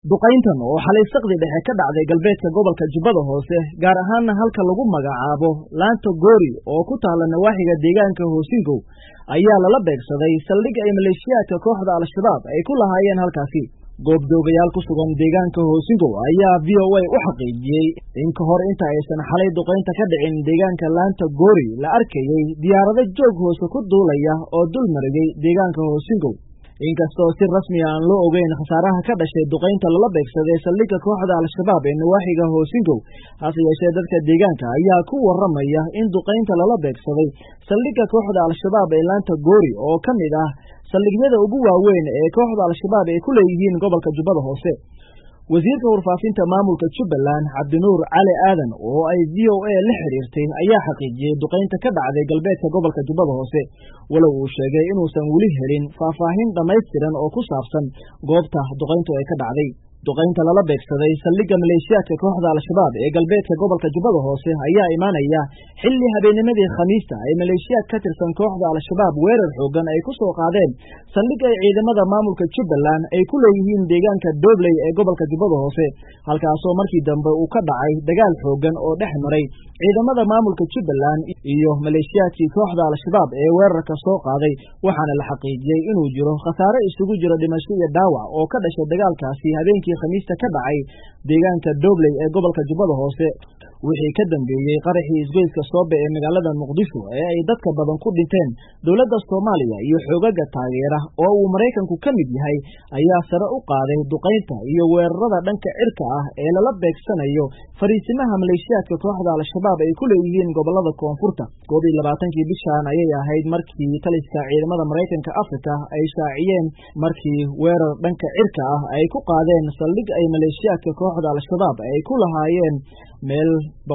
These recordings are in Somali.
duqayntan oo xalay saqdi dhexe ka dhacday galbeedka gobolka Jubbada Hoose gaar ahaan halka lagu magacaabo Laanta Goori oo ku taala nawaaxiga deegaanka Hoosingow ayaa lala beegsaday saldhig ay maleeshiyaadka kooxda Al-Shabaab ay ku lahaayeen halkaasi. goobdoogayaal ku sugan deegaanka Hoosingow ayaa VOA u xaqiijiyay in ka hor inta aysan xalay duqaynta ka dhicin deegaanka Laanta Goori la arkayay diyaarado joog hoose ku duulaya oo dul marayay deegaanka Hoosingow. inkastoo si rasmi ah aan loo ogeyn khasaaraha ka dhashay duqaynta lala beegsaday saldhigga kooxda Al-Shabaab ee nawaaxiga Hoosingow, hase yeeshee dadka deegaanka ayaa ku waramaya in duqaynta lala beegsaday saldhigga kooxda Al-Shabaab ee Laanta Goori oo ka mid ah saldhigyada ugu waaweyn ee kooxda Al-Shabaab ay ku leeyihiin gobolka Jubbada Hoose. wasiirka warfaafinta maamulka Jubbaland Cabdinuur Cali Aadan oo ay VOA la xiriirtay ayaa xaqiijiyay duqaynta ka dhacday galbeedka gobolka Jubbada Hoose, walow uu sheegay inuusan weli helin faahfaahin dhammaystiran oo ku saabsan goobta duqayntu ay ka dhacday. duqaynta lala beegsaday saldhigga maleeshiyaadka kooxda Al-Shabaab ee galbeedka gobolka Jubbada Hoose ayaa imaanaya xilli habeennimadii Khamiista ay maleeshiyaad ka tirsan kooxda Al-Shabaab weerar xoogan ay ku soo qaadeen saldhig ay ciidamada maamulka Jubbaland ay ku leeyihiin deegaanka Doobley ee gobolka Jubbada Hoose, halkaasoo markii dambe uu ka dhacay dagaal xoogan oo dhex maray ciidamada maamulka Jubbaland iyo maleeshiyaadkii kooxda Al-Shabaab ee weerarka soo qaaday, waxaana la xaqiijiyay inuu jiro khasaare isugu jira dhimasho iyo dhaawac oo ka dhashay dagaalkaasi habeenkii Khamiista ka dhacay deegaanka Doobley ee gobolka Jubbada Hoose. wixii ka dambeeyay qaraxii isgoyska Soobe ee magaalada Muqdisho ee ay dadka badan ku dhinteen, dowladda Soomaaliya iyo xoogagga taageera oo uu Mareykanku ka mid yahay ayaa sare u qaaday duqaynta iyo weerarada dhanka cirka ah ee lala beegsanayo fariisimaha maleeshiyaadka kooxda Al-Shabaab ay ku leeyihiin gobolada koonfurta. 22kii bishan ayay ahayd markii taliska ciidamada Mareykanka Afrika ay shaaciyeen markii weerar dhanka cirka ah ay ku qaadeen saldhig ay maleeshiyaadka kooxda Al-Shabaab ay ku lahaayeen meel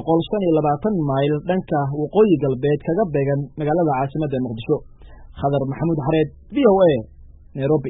125 mayl dhanka waqooyi galbeed kaga beegan magaalada caasimadda Muqdisho. Khadar Maxamuud Xareed, VOA, Nairobi.